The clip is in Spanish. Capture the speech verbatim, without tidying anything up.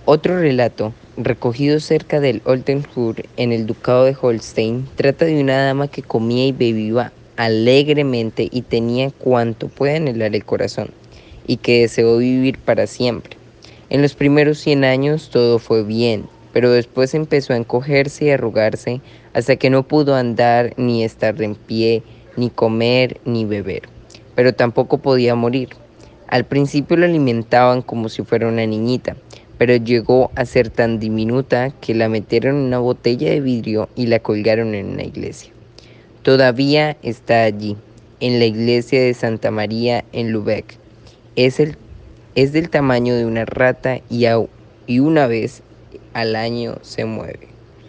Otro relato, recogido cerca del Oldenburg en el ducado de Holstein, trata de una dama que comía y bebía alegremente y tenía cuanto puede anhelar el corazón, y que deseó vivir para siempre. En los primeros cien años todo fue bien, pero después empezó a encogerse y arrugarse hasta que no pudo andar ni estar en pie, ni comer ni beber, pero tampoco podía morir. Al principio la alimentaban como si fuera una niñita, pero llegó a ser tan diminuta que la metieron en una botella de vidrio y la colgaron en una iglesia. Todavía está allí, en la iglesia de Santa María en Lübeck. Es, el, es del tamaño de una rata y, a, y una vez al año se mueve.